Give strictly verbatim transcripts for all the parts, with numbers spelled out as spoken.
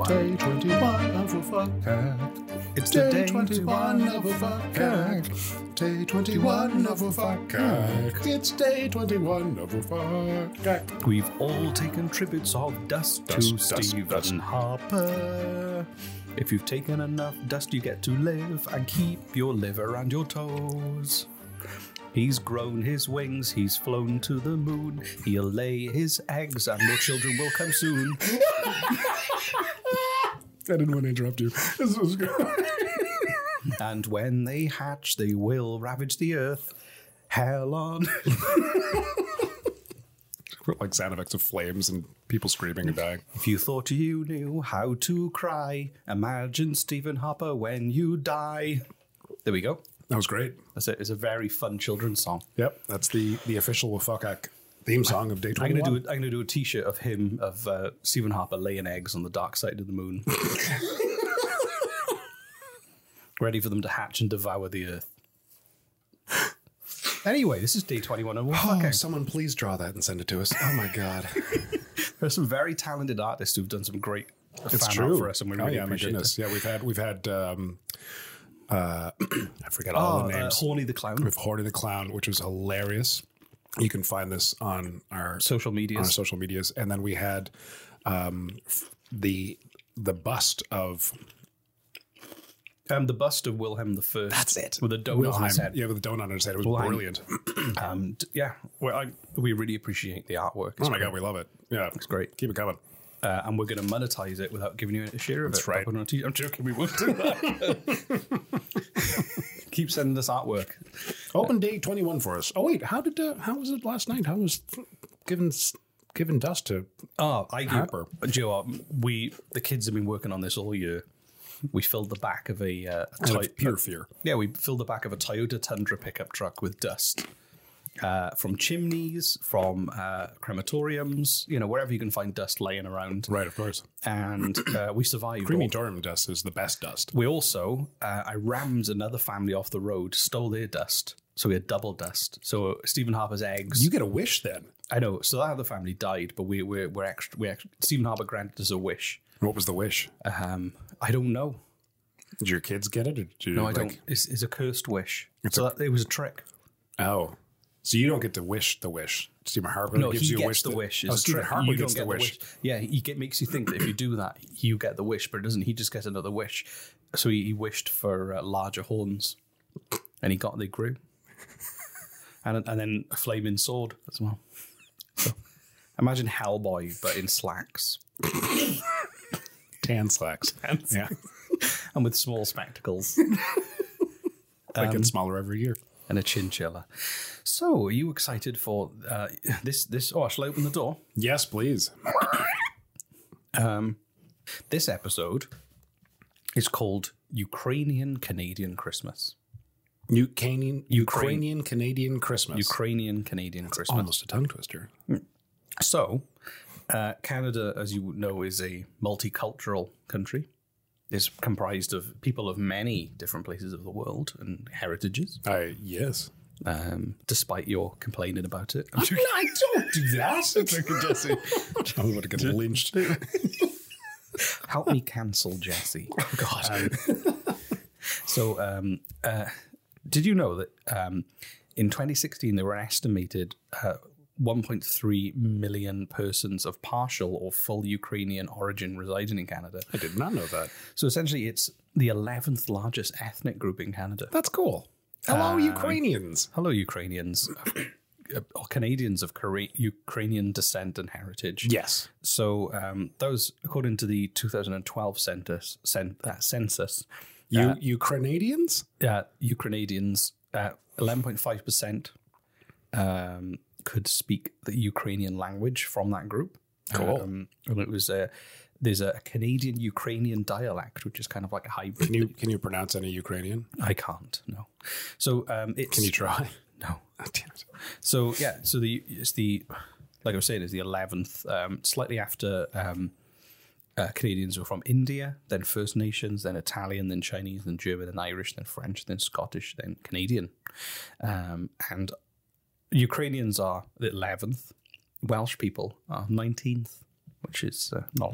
twenty-one. Day twenty-one of a fuck hack. It's the day twenty-one of a fuck hack. Day twenty-one of a fuck hack. It's day twenty-one of a fuck hack. We've all taken tributes of dust, Dust, to dust, Stephen dust. Harper. If you've taken enough dust, you get to live and keep your liver and your toes. He's grown his wings, he's flown to the moon. He'll lay his eggs and your children will come soon. I didn't want to interrupt you. This was good. And when they hatch, they will ravage the earth. Hell on. Like sound effects of flames and people screaming and dying. If you thought you knew how to cry, imagine Stephen Harper when you die. There we go. That was great. That's it. It's a very fun children's song. Yep, that's the the official fuck hack theme song of Day I'm twenty-one. gonna do. A, I'm gonna do a T-shirt of him of uh, Stephen Harper laying eggs on the dark side of the moon, ready for them to hatch and devour the earth. Anyway, this is Day twenty-one of Oh, okay. someone please draw that and send it to us. Oh my god. There are some very talented artists who've done some great It's fan true art for us, and we oh really yeah, my appreciate goodness. it. Yeah, we've had we've had um uh I forget all Oh, the uh, names. Horny the Clown. With Horty the Clown, which was hilarious. You can find this on our Social medias. on our social medias. And then we had um the the bust of Um, the bust of Wilhelm the First. That's it. With a donut on his Wilhelm. head. Yeah, with the donut on his head. It was Wilhelm. brilliant. Um, d- yeah, well, I, we really appreciate the artwork. It's Oh my great. god, we love it. Yeah. It's great. Keep it coming. Uh, and we're going to monetize it without giving you a share of That's it. right. I'll put it on a t- I'm joking, we won't do that. Keep sending us artwork. Open day twenty-one for us. Oh wait, how did uh, how was it last night? How was given given dust to Oh, I Harper? do. Do you know what? We, the kids have been working on this all year. We filled the back of a, uh, a out Toy- of pure fear? Yeah, we filled the back of a Toyota Tundra pickup truck with dust. Uh, from chimneys, from uh, crematoriums, you know, wherever you can find dust laying around. Right, of course. And uh, we survived. all- Crematorium dust is the best dust. We also, uh, I rammed another family off the road, stole their dust. So we had double dust. So Stephen Harper's eggs. You get a wish then. I know. So that other family died, but we, we're, we're extra, we actually, Stephen Harper granted us a wish. What was the wish? Um, I don't know. Did your kids get it? Or did you, No, I like- don't. It's, it's a cursed wish. It's so a- that, it was a trick. Oh. So you don't get to wish the wish. Stephen Harper No, gives he you a gets wish. the that- wish. Oh, It's a Stephen trick. Harper You gets don't the get wish. Yeah, he get, makes you think that if you do that, you get the wish, but it doesn't. He just gets another wish. So he, he wished for uh, larger horns, and he got they grew, and and then a flaming sword as well. So imagine Hellboy, but in slacks Tan slacks. Yeah. and with small spectacles They Um, get smaller every year. and a chinchilla. So, are you excited for uh, this? This? Oh, shall I open the door? Yes, please. Um, this episode is called Ukrainian Canadian Christmas. Ukrainian, Ukrainian Canadian Christmas. Ukrainian Canadian Christmas. Almost a tongue twister. So, uh, Canada, as you know, is a multicultural country. It's comprised of people of many different places of the world and heritages. I yes. Um, despite your complaining about it, I'm I, joking. I don't do that. Jesse. I'm going to get lynched. Help me cancel Jesse. Oh God. Um, so, um, uh, did you know that um, in twenty sixteen there were an estimated uh, one point three million persons of partial or full Ukrainian origin residing in Canada? I did not know that. So essentially, it's the eleventh largest ethnic group in Canada. That's cool. Hello, Um, Ukrainians. Hello, Ukrainians. uh, or Canadians of Cora- Ukrainian descent and heritage. Yes. So um, those, according to the two thousand twelve census, cen- uh, census, You uh, Ukrainians? uh, Ukrainians, uh, eleven point five percent um, could speak the Ukrainian language from that group. Cool. Um, and it was a, there's a Canadian Ukrainian dialect, which is kind of like a hybrid. Can you can you pronounce any Ukrainian? I can't, no. So um, it's... Can you try? No. Oh, damn it. So yeah, so the it's the like I was saying, is the eleventh, um, slightly after um, uh, Canadians were from India, then First Nations, then Italian, then Chinese, then German, then Irish, then French, then Scottish, then Canadian, um, and Ukrainians are the eleventh. Welsh people are nineteenth, which is uh, not a lot.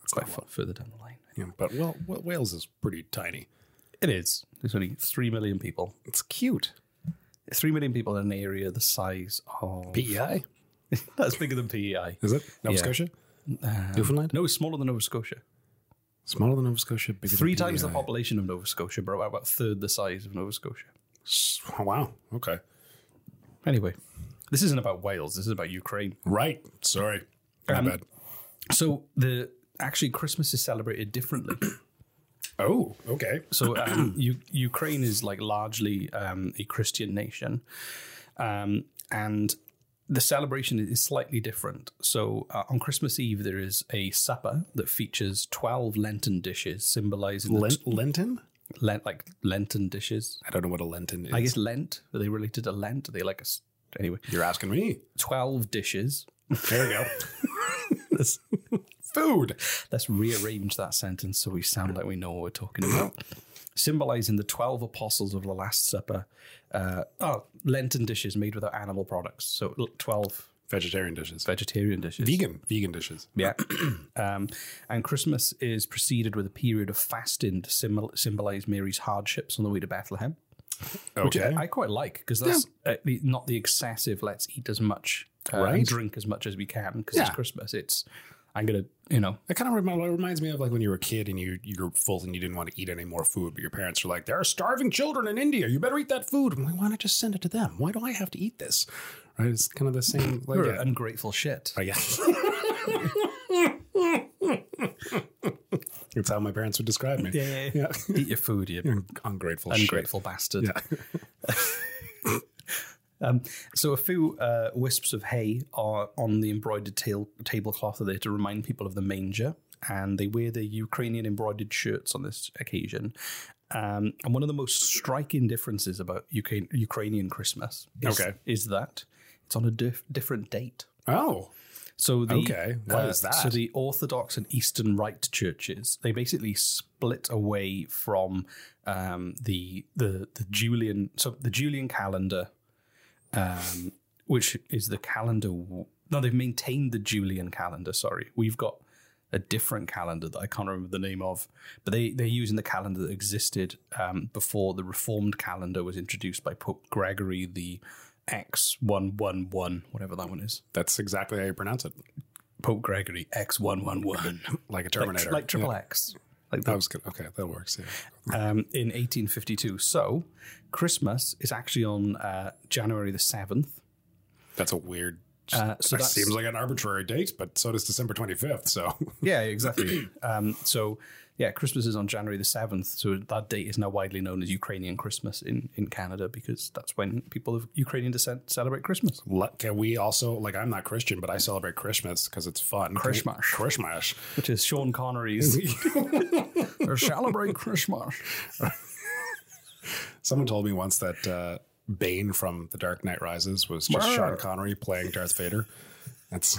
quite far further down the line. Yeah, but well, well, Wales is pretty tiny. It is. There's only three million people. It's cute. Three million people in an area the size of P E I? That's bigger than P E I. Is it? Nova Yeah. Scotia? Um, Newfoundland? No, it's smaller than Nova Scotia. Smaller than Nova Scotia, bigger Three than times P E the I. population of Nova Scotia, but about a third the size of Nova Scotia. S- Oh, wow. Okay. Anyway, this isn't about Wales. This is about Ukraine. Right. Sorry. My Um, bad. So the actually Christmas is celebrated differently. Oh, okay. So um, U- Ukraine is like largely um, a Christian nation, um, and the celebration is slightly different. So uh, on Christmas Eve there is a supper that features twelve Lenten dishes symbolizing the Lent- Lenten? Lent, like Lenten dishes. I don't know what a Lenten is. I guess Lent. Are they related to Lent? Are they like a s- anyway? You're asking me. Twelve dishes. There we go. Let's, Food. let's rearrange that sentence so we sound like we know what we're talking about. Symbolizing the twelve apostles of the Last Supper. Uh, oh, Lenten dishes made without animal products. So twelve Vegetarian dishes. vegetarian dishes. Vegan. Vegan dishes. Yeah. um, and Christmas is preceded with a period of fasting to symbol- symbolize Mary's hardships on the way to Bethlehem. Which Okay. I, I quite like because that's uh, the, not the excessive, let's eat as much uh, Right. and drink as much as we can because it's Yeah. Christmas. It's, I'm going to, you know, It kind of remind, reminds me of like when you were a kid and you you were full and you didn't want to eat any more food, but your parents are like, "There are starving children in India. You better eat that food." I'm like, "Why not just send it to them? Why do I have to eat this?" Right? It's kind of the same. Like, we're yeah. ungrateful shit. I guess. That's how my parents would describe me. Yeah. Yeah. Eat your food, you Ungrateful. ungrateful bastard. Yeah. Um, so a few uh, wisps of hay are on the embroidered tail, tablecloth are there to remind people of the manger, and they wear their Ukrainian embroidered shirts on this occasion. Um, and one of the most striking differences about U K, Ukrainian Christmas is, Okay. is that it's on a dif- different date. Oh. So the, Okay, what uh, is that? So the Orthodox and Eastern Rite churches, they basically split away from um, the the the Julian. So the Julian calendar, um, which is the calendar. w- No, they've maintained the Julian calendar. Sorry, we've got a different calendar that I can't remember the name of, but they they're using the calendar that existed um, before the Reformed calendar was introduced by Pope Gregory the X one one one, whatever that one is. That's exactly how you pronounce it. Pope Gregory X one one one, Like a like, Terminator. like triple Yeah. X, like That that, was good. Okay, that works. Yeah. um, in eighteen fifty-two. So Christmas is actually on uh, January the seventh. That's a weird. Uh, so that that's, seems like an arbitrary date, but so does December twenty-fifth. So yeah, exactly. um, so yeah, Christmas is on January the seventh. So that date is now widely known as Ukrainian Christmas in, in Canada because that's when people of Ukrainian descent celebrate Christmas. Le- can we also, like, I'm not Christian, but I celebrate Christmas because it's fun. Can we- Christmas. Christmas. Which is Sean Connery's celebrate Christmas. Someone told me once that uh, Bane from The Dark Knight Rises was just Brr. Sean Connery playing Darth Vader. That's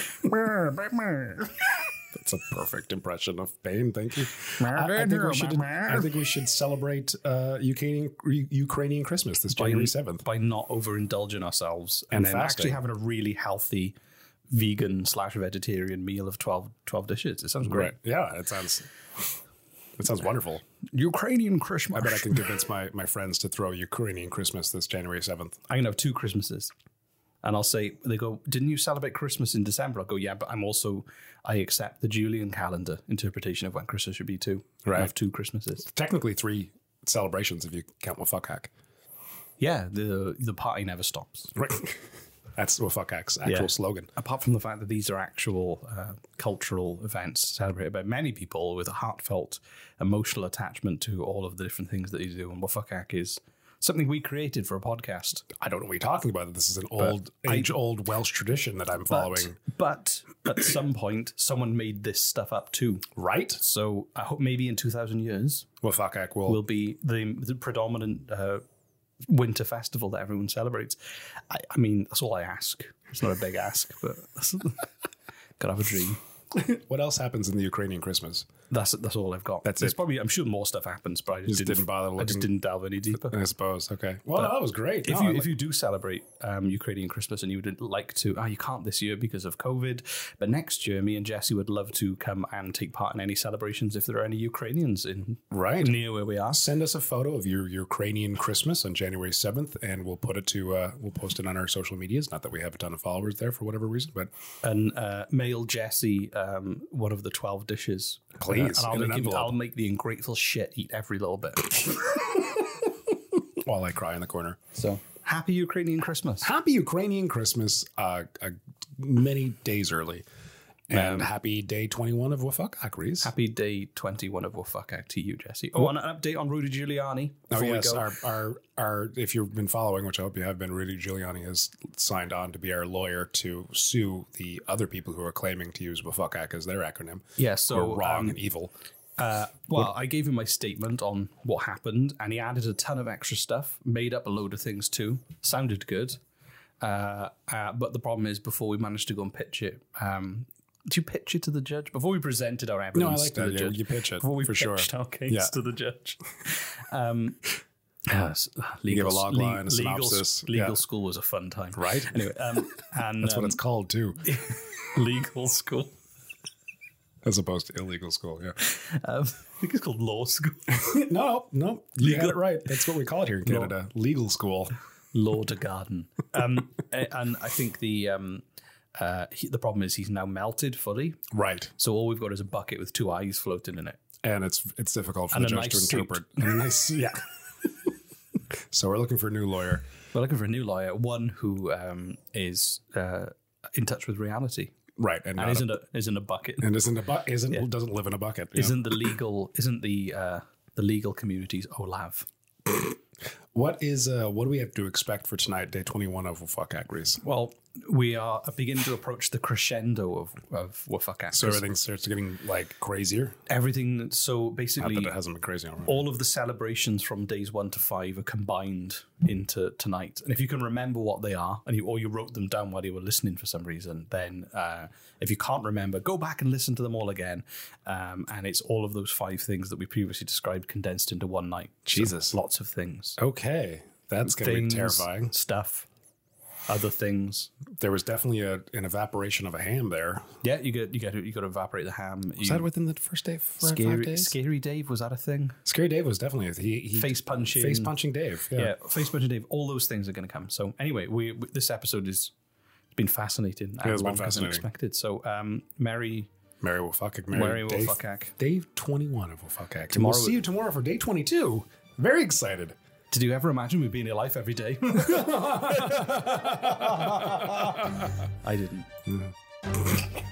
that's a perfect impression of Bane. Thank you. I, I think we should. I think we should celebrate uh, Ukrainian Ukrainian Christmas this January seventh. by not overindulging ourselves and, And then fasting. actually having a really healthy vegan slash vegetarian meal of twelve, twelve dishes. It sounds great. Right? Yeah, it sounds. It sounds wonderful. Ukrainian Christmas. I bet I can convince my, my friends to throw Ukrainian Christmas this January seventh. I'm going to have two Christmases. And I'll say, they go, didn't you celebrate Christmas in December? I'll go, yeah, but I'm also, I accept the Julian calendar interpretation of when Christmas should be too. Right. I have two Christmases. Technically three celebrations if you count Wafuck Hack. Yeah, the the party never stops. Right. That's Wafuck Hack's actual Yeah. slogan. Apart from the fact that these are actual uh, cultural events celebrated by many people with a heartfelt emotional attachment to all of the different things that they do. And Wafakak is something we created for a podcast. I don't know what you're talking about. This is an old, age-old Welsh tradition that I'm following. But, but at some point, someone made this stuff up too. Right? So I hope maybe in two thousand years Wafuck Hack will... will be the, the predominant uh, winter festival that everyone celebrates. I, I mean, that's all I ask. It's not a big ask, but gotta have a dream. What else happens in the Ukrainian Christmas? That's that's all I've got. That's There's it. probably, I'm sure more stuff happens, but I just, Just didn't, didn't bother I just looking. didn't delve any deeper. I suppose. Okay. Well, that was great. If No, you I if like- you do celebrate um, Ukrainian Christmas and you would like to, ah, you can't this year because of COVID, but next year, me and Jesse would love to come and take part in any celebrations if there are any Ukrainians in Right. near where we are. Send us a photo of your Ukrainian Christmas on January seventh, and we'll put it to uh, we'll post it on our social medias. Not that we have a ton of followers there for whatever reason, but And uh, mail Jesse um, one of the twelve dishes, Please, Uh, and I'll in an make him, envelope. I'll make the ungrateful shit eat every little bit. while I cry in the corner. So happy Ukrainian Christmas. Happy Ukrainian Christmas, uh, uh, many days early, and happy day twenty-one of Wafakak, Reese. Happy day twenty-one of Wafaka to you, Jesse. Oh, and an update on Rudy Giuliani. Oh before we yes, go. our, our our if you've been following, which I hope you have been, Rudy Giuliani has signed on to be our lawyer to sue the other people who are claiming to use Wafakak as their acronym. Yeah, who so are wrong um, and evil. Uh, well, I gave him my statement on what happened, and he added a ton of extra stuff, made up a load of things too. Sounded good. Uh, uh, but the problem is, before we managed to go and pitch it, um, do you pitch it to the judge? Before we presented our evidence No, I like to that. the Yeah, judge, you pitch it before we for sure. pitched our case Yeah. to the judge. Um, yes, legal, give a log le- line, a legal, synopsis. Legal Yeah. school was a fun time. Right? Anyway, um, and That's um, what it's called too, legal school. as opposed to illegal school. Yeah. Um, I think it's called law school. no, no, you Legal- got it right. That's what we call it here in Canada. Legal school. Law to garden. Um, a- and I think the um, uh, he, the problem is he's now melted fully. Right. So all we've got is a bucket with two eyes floating in it. And it's it's difficult for And the a judge nice to interpret. And a nice, yeah. So we're looking for a new lawyer. We're looking for a new lawyer, one who um, is uh, in touch with reality Right. And, and not a- isn't a, isn't a bucket. and isn't a bu- isn't doesn't live in a bucket. you know? Isn't the legal isn't the uh, the legal community's Olav. What is uh what do we have to expect for tonight, day twenty-one of Fuck Agries? Well, we are beginning to approach the crescendo of of Wafaka. So everything starts getting like crazier. everything. So Not basically, that it hasn't been crazy already. all of the celebrations from days one to five are combined into tonight. And if you can remember what they are, and you, or you wrote them down while you were listening for some reason, then uh, if you can't remember, go back and listen to them all again. Um, and it's all of those five things that we previously described condensed into one night. So Jesus. lots of things. Okay, that's gonna Things, be terrifying. stuff, other things. There was definitely a, an evaporation of a ham there. Yeah, you get you get you got to evaporate the ham. Was that within the first day? Four, five scary? days? Scary Dave, was that a thing? Scary Dave was definitely a, he, he Face punching. face punching Dave. Yeah. Yeah, Facebook and Dave, all those things are going to come. So anyway, we, we this episode has been fascinating and it's been longer than fascinating. expected. So um, Merry Mary will fuck Mary Mary will Dave, fuck ack. Dave twenty-one of will fuck ack. Tomorrow- We'll see you tomorrow for day twenty-two. Very excited. Did you ever imagine we'd be in your life every day? I didn't.